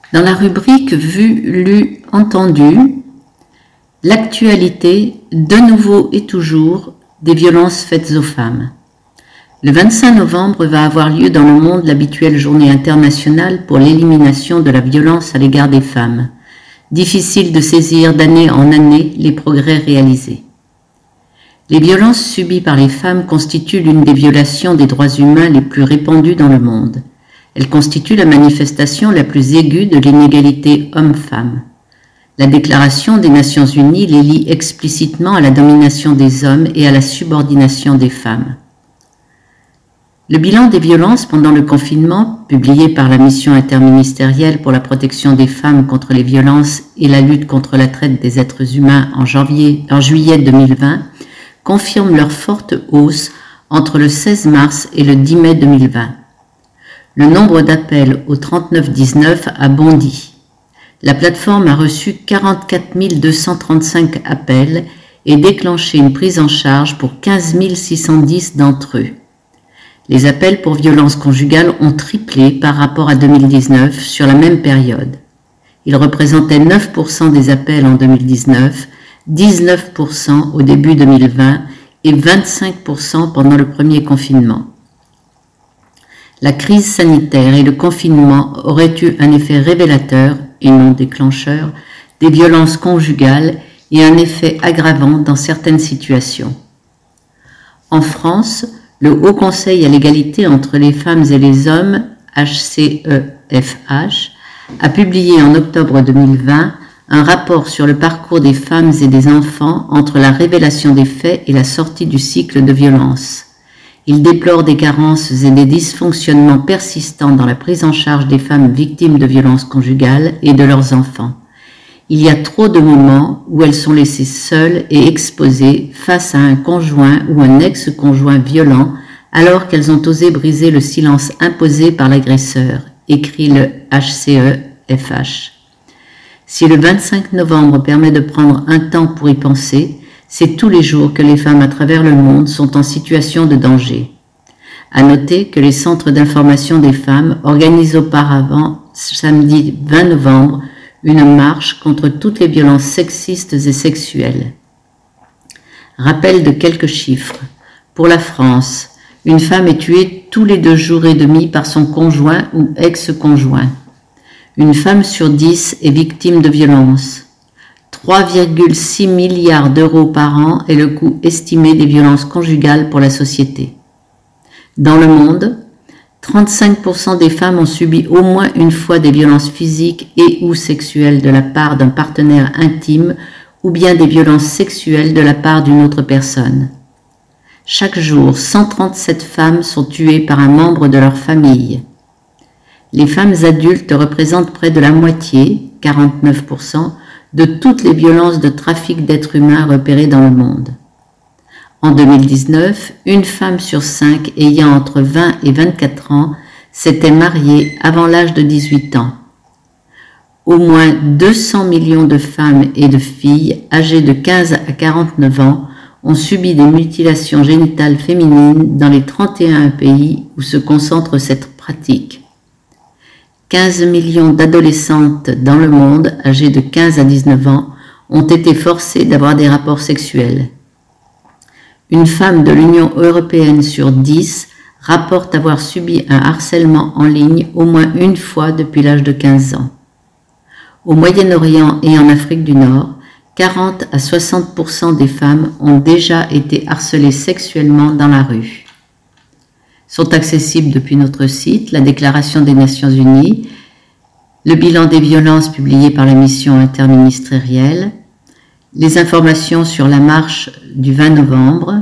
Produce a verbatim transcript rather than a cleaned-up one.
Dans la rubrique Vu, lu, entendu, l'actualité, de nouveau et toujours, des violences faites aux femmes. Le vingt-cinq novembre va avoir lieu dans le monde l'habituelle journée internationale pour l'élimination de la violence à l'égard des femmes. Difficile de saisir d'année en année les progrès réalisés. Les violences subies par les femmes constituent l'une des violations des droits humains les plus répandues dans le monde. Elles constituent la manifestation la plus aiguë de l'inégalité homme-femme. La Déclaration des Nations Unies les lie explicitement à la domination des hommes et à la subordination des femmes. Le bilan des violences pendant le confinement, publié par la Mission interministérielle pour la protection des femmes contre les violences et la lutte contre la traite des êtres humains en, janvier, en juillet deux mille vingt, confirme leur forte hausse entre le seize mars et le dix mai deux mille vingt. Le nombre d'appels au trente-neuf dix-neuf a bondi. La plateforme a reçu quarante-quatre mille deux cent trente-cinq appels et déclenché une prise en charge pour quinze mille six cent dix d'entre eux. Les appels pour violences conjugales ont triplé par rapport à deux mille dix-neuf sur la même période. Ils représentaient neuf pour cent des appels en deux mille dix-neuf, dix-neuf pour cent au début deux mille vingt et vingt-cinq pour cent pendant le premier confinement. La crise sanitaire et le confinement auraient eu un effet révélateur, et non déclencheur, des violences conjugales et un effet aggravant dans certaines situations. En France, le Haut Conseil à l'égalité entre les femmes et les hommes, H C E F H, a publié en octobre deux mille vingt un rapport sur le parcours des femmes et des enfants entre la révélation des faits et la sortie du cycle de violence. Il déplore des carences et des dysfonctionnements persistants dans la prise en charge des femmes victimes de violences conjugales et de leurs enfants. Il y a trop de moments où elles sont laissées seules et exposées face à un conjoint ou un ex-conjoint violent alors qu'elles ont osé briser le silence imposé par l'agresseur, écrit le H C E F H. Si le vingt-cinq novembre permet de prendre un temps pour y penser, c'est tous les jours que les femmes à travers le monde sont en situation de danger. À noter que les centres d'information des femmes organisent auparavant, samedi vingt novembre, une marche contre toutes les violences sexistes et sexuelles. Rappel de quelques chiffres. Pour la France, une femme est tuée tous les deux jours et demi par son conjoint ou ex-conjoint. Une femme sur dix est victime de violences. trois virgule six milliards d'euros par an est le coût estimé des violences conjugales pour la société. Dans le monde, trente-cinq pour cent des femmes ont subi au moins une fois des violences physiques et ou sexuelles de la part d'un partenaire intime ou bien des violences sexuelles de la part d'une autre personne. Chaque jour, cent trente-sept femmes sont tuées par un membre de leur famille. Les femmes adultes représentent près de la moitié, quarante-neuf pour cent, de toutes les violences de trafic d'êtres humains repérées dans le monde. En deux mille dix-neuf, une femme sur cinq ayant entre vingt et vingt-quatre ans s'était mariée avant l'âge de dix-huit ans. Au moins deux cents millions de femmes et de filles âgées de quinze à quarante-neuf ans ont subi des mutilations génitales féminines dans les trente et un pays où se concentre cette pratique. quinze millions d'adolescentes dans le monde âgées de quinze à dix-neuf ans ont été forcées d'avoir des rapports sexuels. Une femme de l'Union européenne sur dix rapporte avoir subi un harcèlement en ligne au moins une fois depuis l'âge de quinze ans. Au Moyen-Orient et en Afrique du Nord, quarante à soixante pour cent des femmes ont déjà été harcelées sexuellement dans la rue. Sont accessibles depuis notre site la Déclaration des Nations Unies, le bilan des violences publié par la mission interministérielle, les informations sur la marche du vingt novembre,